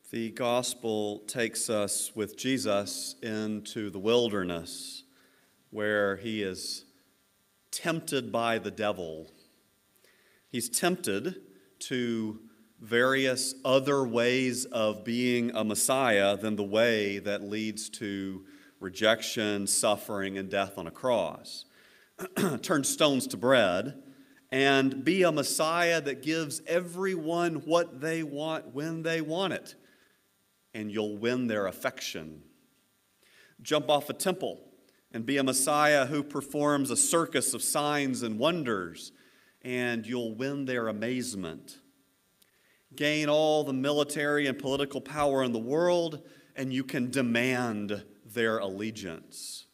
The gospel takes us with Jesus into the wilderness where he is tempted by the devil. He's tempted to various other ways of being a Messiah than the way that leads to rejection, suffering, and death on a cross. Turn stones to bread and be a Messiah that gives everyone what they want when they want it, and you'll win their affection. Jump off a temple and be a Messiah who performs a circus of signs and wonders, and you'll win their amazement. Gain all the military and political power in the world, and you can demand their allegiance.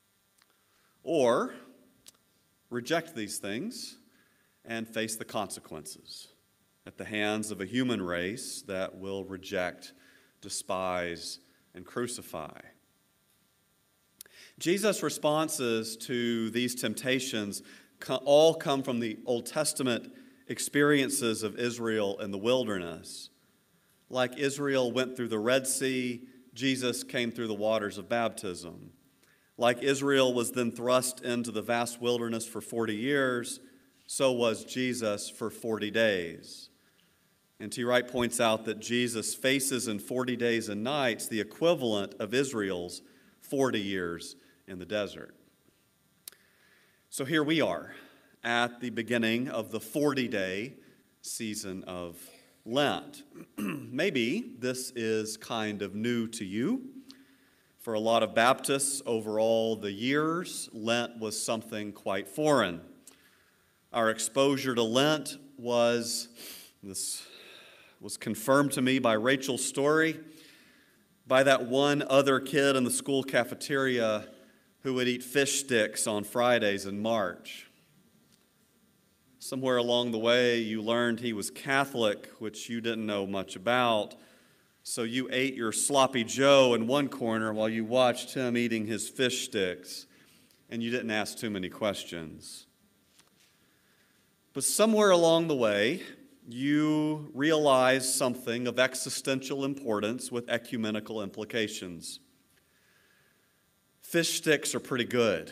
Or reject these things and face the consequences at the hands of a human race that will reject, despise, and crucify. Jesus' responses to these temptations all come from the Old Testament experiences of Israel in the wilderness. Like Israel went through the Red Sea, Jesus came through the waters of baptism. Like Israel was then thrust into the vast wilderness for 40 years, so was Jesus for 40 days. N.T. Wright points out that Jesus faces in 40 days and nights the equivalent of Israel's 40 years in the desert. So here we are at the beginning of the 40-day season of Lent. Maybe this is kind of new to you. For a lot of Baptists over all the years, Lent was something quite foreign. Our exposure to Lent was confirmed to me by Rachel's story, by that one other kid in the school cafeteria who would eat fish sticks on Fridays in March. Somewhere along the way, you learned he was Catholic, which you didn't know much about, so you ate your sloppy Joe in one corner while you watched him eating his fish sticks, and you didn't ask too many questions. But somewhere along the way, you realize something of existential importance with ecumenical implications. Fish sticks are pretty good.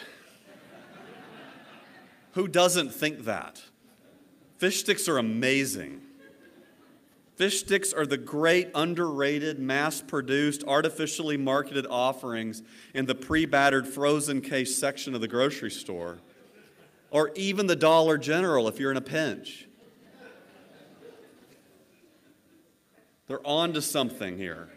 Who doesn't think that? Fish sticks are amazing. Fish sticks are the great, underrated, mass-produced, artificially marketed offerings in the pre-battered frozen case section of the grocery store, or even the Dollar General if you're in a pinch. They're on to something here.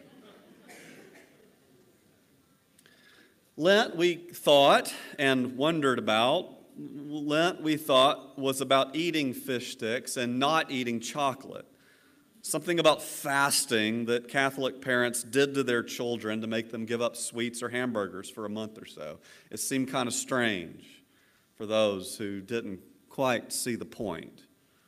Lent, we thought and wondered about, Lent, we thought, was about eating fish sticks and not eating chocolate. Something about fasting that Catholic parents did to their children to make them give up sweets or hamburgers for a month or so. It seemed kind of strange for those who didn't quite see the point.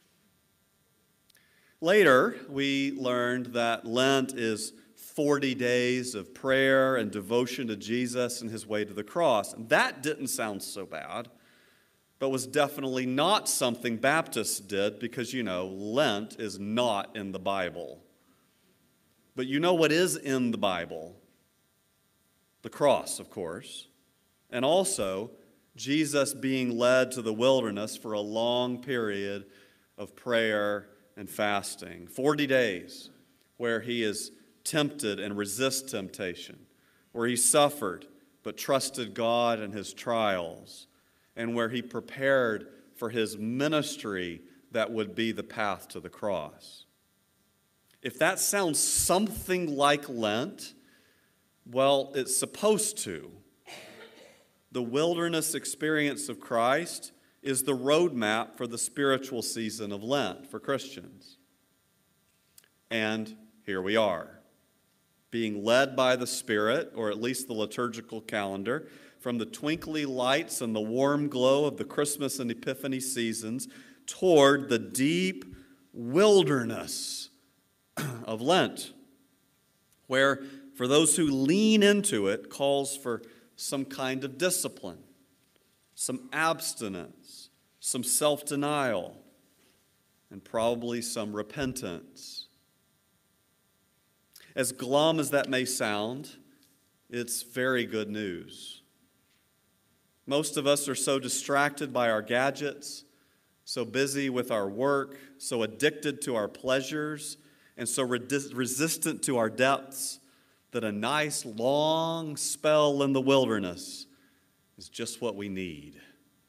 Later, we learned that Lent is 40 days of prayer and devotion to Jesus and his way to the cross. And that didn't sound so bad, but was definitely not something Baptists did because, Lent is not in the Bible. But you know what is in the Bible? The cross, of course, and also Jesus being led to the wilderness for a long period of prayer and fasting. 40 days where he is tempted and resists temptation, where he suffered but trusted God in his trials, and where he prepared for his ministry that would be the path to the cross. If that sounds something like Lent, well, it's supposed to. The wilderness experience of Christ is the roadmap for the spiritual season of Lent for Christians. And here we are, being led by the Spirit, or at least the liturgical calendar, from the twinkly lights and the warm glow of the Christmas and Epiphany seasons toward the deep wilderness of Lent, where, for those who lean into it, calls for some kind of discipline, some abstinence, some self-denial, and probably some repentance. As glum as that may sound, it's very good news. Most of us are so distracted by our gadgets, so busy with our work, so addicted to our pleasures, and so resistant to our depths that a nice long spell in the wilderness is just what we need.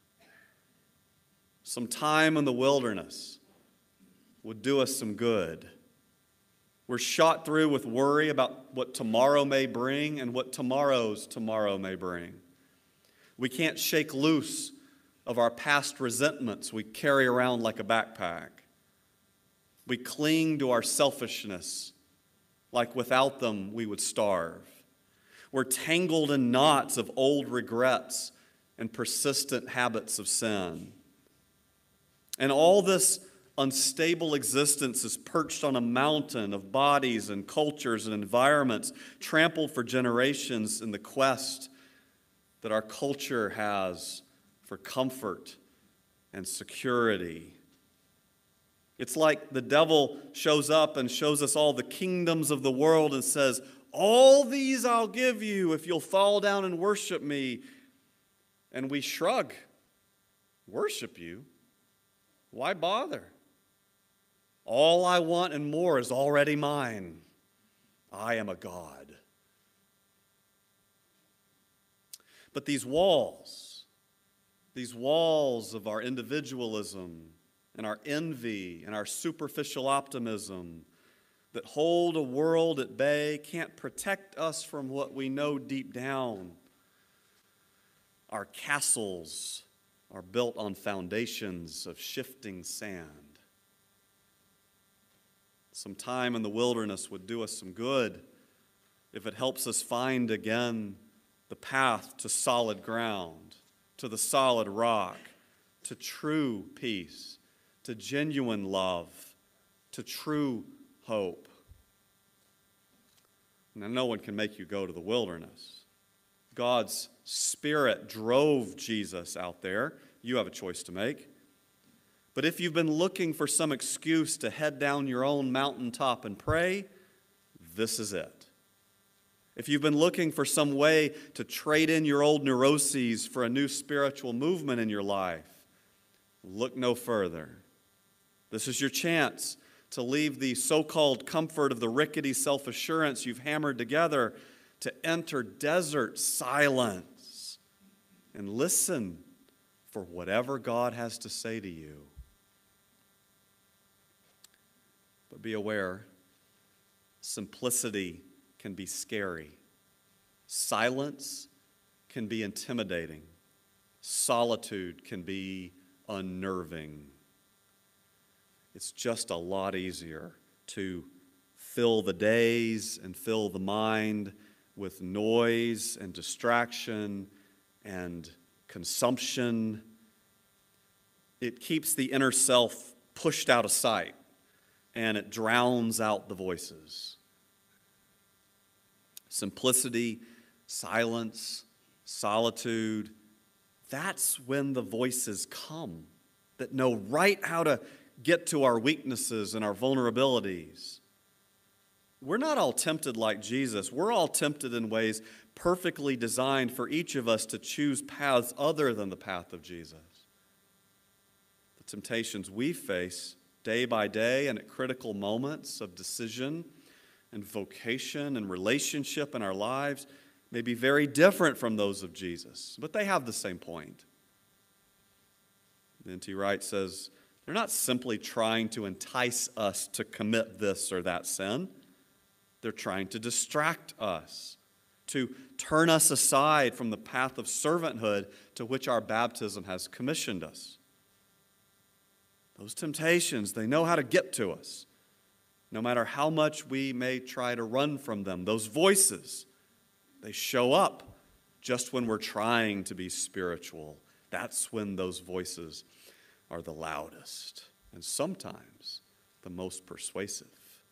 Some time in the wilderness would do us some good. We're shot through with worry about what tomorrow may bring and what tomorrow's tomorrow may bring. We can't shake loose of our past resentments we carry around like a backpack. We cling to our selfishness like without them we would starve. We're tangled in knots of old regrets and persistent habits of sin. And all this unstable existence is perched on a mountain of bodies and cultures and environments trampled for generations in the quest that our culture has for comfort and security. It's like the devil shows up and shows us all the kingdoms of the world and says, "All these I'll give you if you'll fall down and worship me." And we shrug. Worship you? Why bother? All I want and more is already mine. I am a God. But these walls of our individualism and our envy and our superficial optimism that hold a world at bay can't protect us from what we know deep down. Our castles are built on foundations of shifting sand. Some time in the wilderness would do us some good if it helps us find again the path to solid ground, to the solid rock, to true peace, to genuine love, to true hope. Now, no one can make you go to the wilderness. God's Spirit drove Jesus out there. You have a choice to make. But if you've been looking for some excuse to head down your own mountaintop and pray, this is it. If you've been looking for some way to trade in your old neuroses for a new spiritual movement in your life, look no further. This is your chance to leave the so-called comfort of the rickety self-assurance you've hammered together to enter desert silence and listen for whatever God has to say to you. But be aware, simplicity can be scary. Silence can be intimidating. Solitude can be unnerving. It's just a lot easier to fill the days and fill the mind with noise and distraction and consumption. It keeps the inner self pushed out of sight, and it drowns out the voices. Simplicity, silence, solitude, that's when the voices come that know right how to get to our weaknesses and our vulnerabilities. We're not all tempted like Jesus. We're all tempted in ways perfectly designed for each of us to choose paths other than the path of Jesus. The temptations we face day by day and at critical moments of decision and vocation and relationship in our lives may be very different from those of Jesus, but they have the same point. N.T. Wright says, they're not simply trying to entice us to commit this or that sin. They're trying to distract us, to turn us aside from the path of servanthood to which our baptism has commissioned us. Those temptations, they know how to get to us, no matter how much we may try to run from them. Those voices, they show up just when we're trying to be spiritual. That's when those voices are the loudest and sometimes the most persuasive.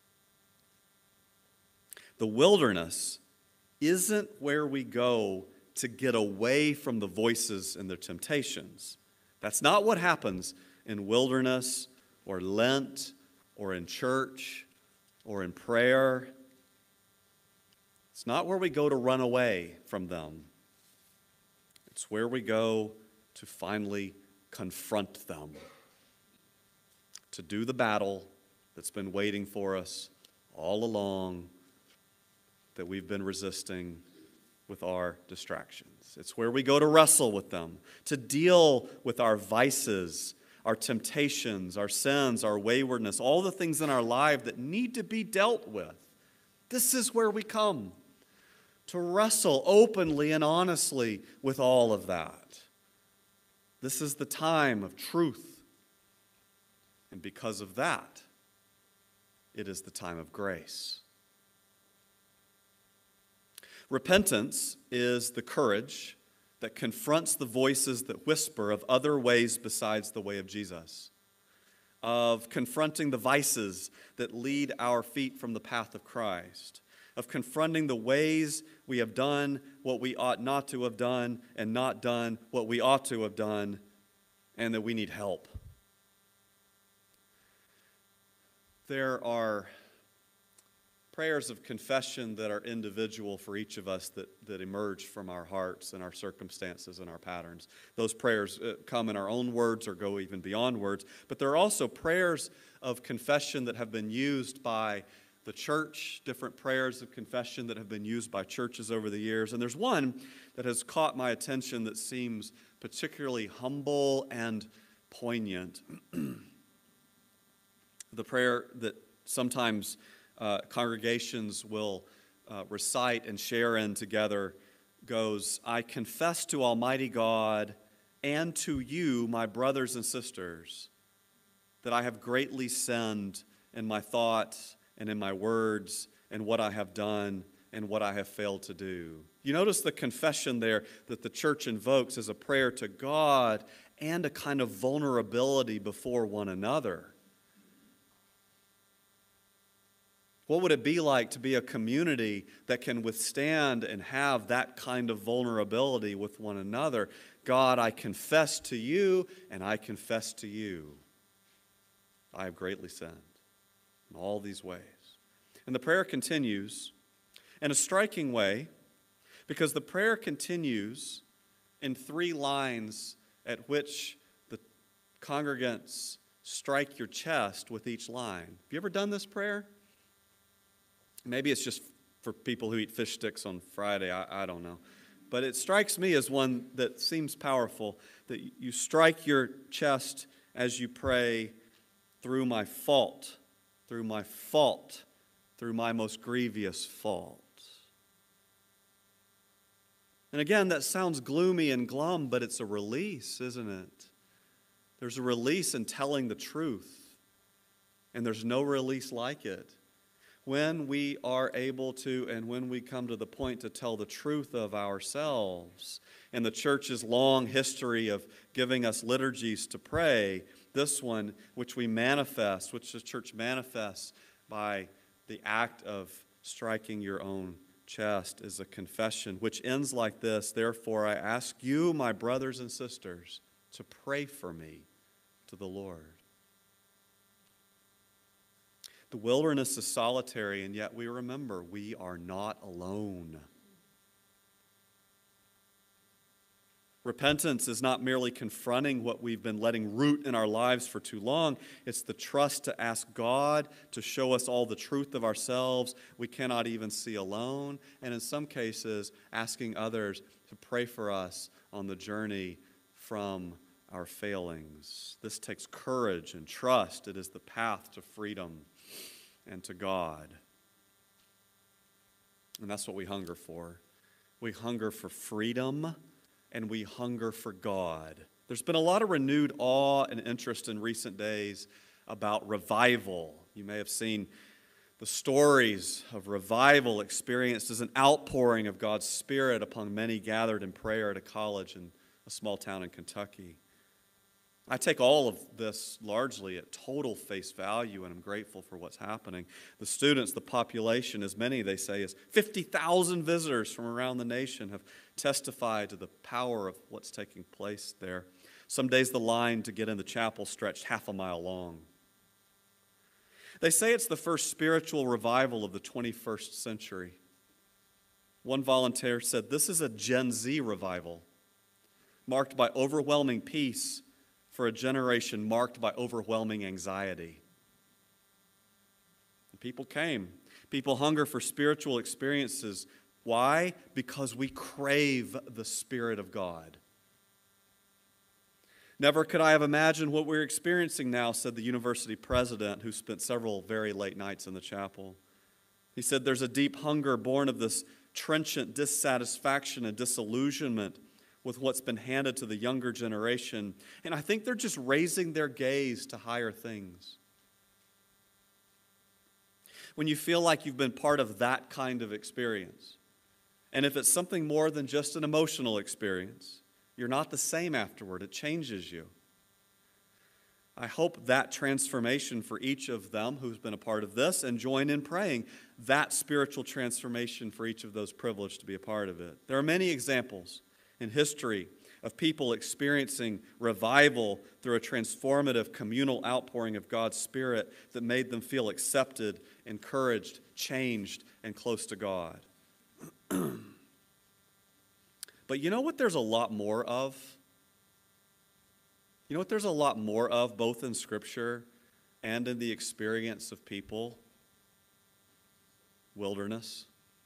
The wilderness isn't where we go to get away from the voices and their temptations. That's not what happens in wilderness or Lent or in church or in prayer. It's not where we go to run away from them. It's where we go to finally confront them, to do the battle that's been waiting for us all along, that we've been resisting with our distractions. It's where we go to wrestle with them, to deal with our vices, our temptations, our sins, our waywardness, all the things in our life that need to be dealt with. This is where we come, to wrestle openly and honestly with all of that. This is the time of truth. And because of that, it is the time of grace. Repentance is the courage that confronts the voices that whisper of other ways besides the way of Jesus, of confronting the vices that lead our feet from the path of Christ, of confronting the ways we have done what we ought not to have done and not done what we ought to have done, and that we need help. There are prayers of confession that are individual for each of us that emerge from our hearts and our circumstances and our patterns. Those prayers come in our own words or go even beyond words. But there are also prayers of confession that have been used by the church, different prayers of confession that have been used by churches over the years. And there's one that has caught my attention that seems particularly humble and poignant. The prayer that sometimes congregations will recite and share in together goes, I confess to Almighty God and to you, my brothers and sisters, that I have greatly sinned in my thoughts and in my words and what I have done and what I have failed to do. You notice the confession there that the church invokes as a prayer to God and a kind of vulnerability before one another. What would it be like to be a community that can withstand and have that kind of vulnerability with one another? God, I confess to you, and I confess to you. I have greatly sinned in all these ways. And the prayer continues in a striking way, because the prayer continues in 3 lines at which the congregants strike your chest with each line. Have you ever done this prayer? Maybe it's just for people who eat fish sticks on Friday, I don't know. But it strikes me as one that seems powerful, that you strike your chest as you pray, through my fault, through my fault, through my most grievous fault. And again, that sounds gloomy and glum, but it's a release, isn't it? There's a release in telling the truth, and there's no release like it. When we are able to, and when we come to the point to tell the truth of ourselves, and the church's long history of giving us liturgies to pray, this one, which we manifest, which the church manifests by the act of striking your own chest, is a confession, which ends like this: therefore I ask you, my brothers and sisters, to pray for me to the Lord. The wilderness is solitary, and yet we remember we are not alone. Repentance is not merely confronting what we've been letting root in our lives for too long. It's the trust to ask God to show us all the truth of ourselves we cannot even see alone, and in some cases, asking others to pray for us on the journey from our failings. This takes courage and trust. It is the path to freedom and to God. And that's what we hunger for. We hunger for freedom, and we hunger for God. There's been a lot of renewed awe and interest in recent days about revival. You may have seen the stories of revival experienced as an outpouring of God's Spirit upon many gathered in prayer at a college in a small town in Kentucky. I take all of this largely at total face value, and I'm grateful for what's happening. The students, the population, as many, they say, as 50,000 visitors from around the nation have testified to the power of what's taking place there. Some days the line to get in the chapel stretched half a mile long. They say it's the first spiritual revival of the 21st century. One volunteer said, "This is a Gen Z revival, marked by overwhelming peace for a generation marked by overwhelming anxiety." And people came. People hunger for spiritual experiences. Why? Because we crave the Spirit of God. "Never could I have imagined what we're experiencing now," said the university president, who spent several very late nights in the chapel. He said, "There's a deep hunger born of this trenchant dissatisfaction and disillusionment with what's been handed to the younger generation. And I think they're just raising their gaze to higher things." When you feel like you've been part of that kind of experience, and if it's something more than just an emotional experience, you're not the same afterward. It changes you. I hope that transformation for each of them who's been a part of this, and join in praying that spiritual transformation for each of those privileged to be a part of it. There are many examples in history of people experiencing revival through a transformative communal outpouring of God's Spirit that made them feel accepted, encouraged, changed, and close to God. But you know what there's a lot more of? You know what there's a lot more of, both in Scripture and in the experience of people? Wilderness.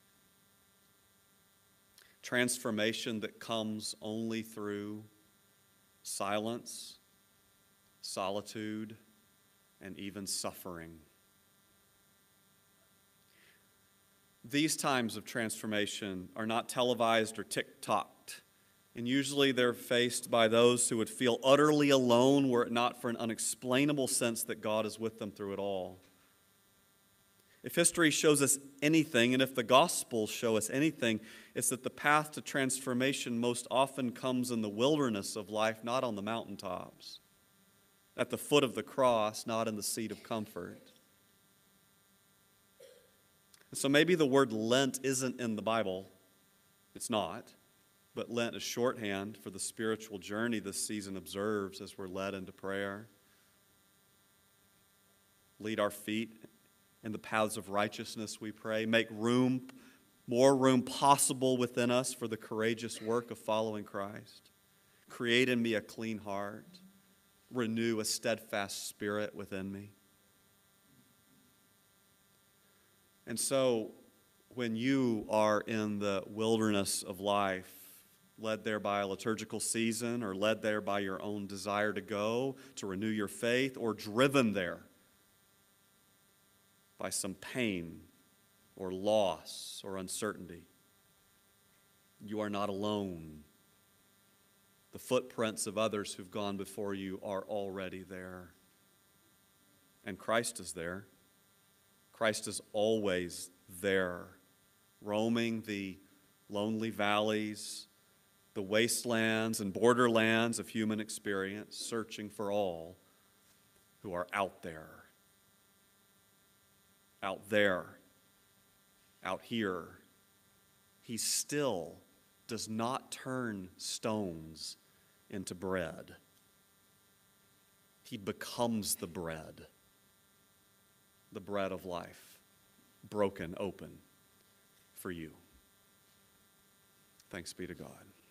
Transformation that comes only through silence, solitude, and even suffering. These times of transformation are not televised or TikToked, and usually they're faced by those who would feel utterly alone were it not for an unexplainable sense that God is with them through it all. If history shows us anything, and if the Gospels show us anything, it's that the path to transformation most often comes in the wilderness of life, not on the mountaintops, at the foot of the cross, not in the seat of comfort. So maybe the word Lent isn't in the Bible. It's not. But Lent is shorthand for the spiritual journey this season observes as we're led into prayer. Lead our feet in the paths of righteousness, we pray. Make room, more room possible within us for the courageous work of following Christ. Create in me a clean heart. Renew a steadfast spirit within me. And so, when you are in the wilderness of life, led there by a liturgical season, or led there by your own desire to go, to renew your faith, or driven there by some pain or loss or uncertainty, you are not alone. The footprints of others who've gone before you are already there. And Christ is there. Christ is always there, roaming the lonely valleys, the wastelands and borderlands of human experience, searching for all who are out there, out here. He still does not turn stones into bread. He becomes the bread of life, broken open for you. Thanks be to God.